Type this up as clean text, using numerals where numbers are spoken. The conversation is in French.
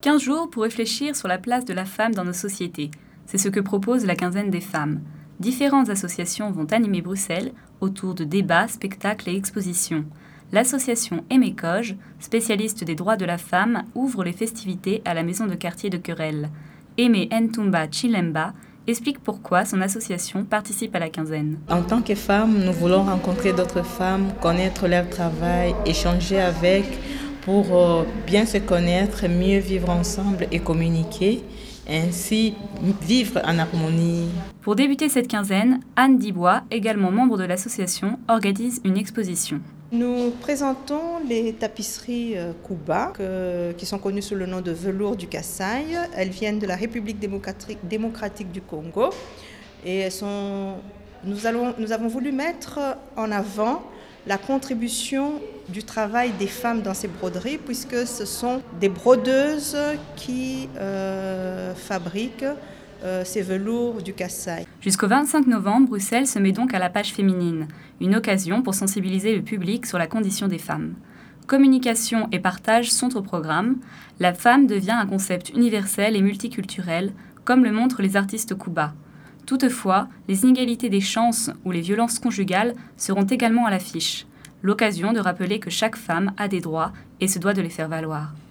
15 jours pour réfléchir sur la place de la femme dans nos sociétés. C'est ce que propose la quinzaine des femmes. Différentes associations vont animer Bruxelles autour de débats, spectacles et expositions. L'association Aimé Coge, spécialiste des droits de la femme, ouvre les festivités à la maison de quartier de Querelle. Aimé Ntumba Chilemba explique pourquoi son association participe à la quinzaine. En tant que femme, nous voulons rencontrer d'autres femmes, connaître leur travail, échanger avec pour bien se connaître, mieux vivre ensemble et communiquer, ainsi vivre en harmonie. Pour débuter cette quinzaine, Anne Dibois, également membre de l'association, organise une exposition. Nous présentons les tapisseries Kuba, qui sont connues sous le nom de velours du Kasaï. Elles viennent de la République démocratique du Congo et nous avons voulu mettre en avant la contribution du travail des femmes dans ces broderies, puisque ce sont des brodeuses qui fabriquent ces velours du Kasaï. Jusqu'au 25 novembre, Bruxelles se met donc à la page féminine, une occasion pour sensibiliser le public sur la condition des femmes. Communication et partage sont au programme. La femme devient un concept universel et multiculturel, comme le montrent les artistes Kuba. Toutefois, les inégalités des chances ou les violences conjugales seront également à l'affiche. L'occasion de rappeler que chaque femme a des droits et se doit de les faire valoir.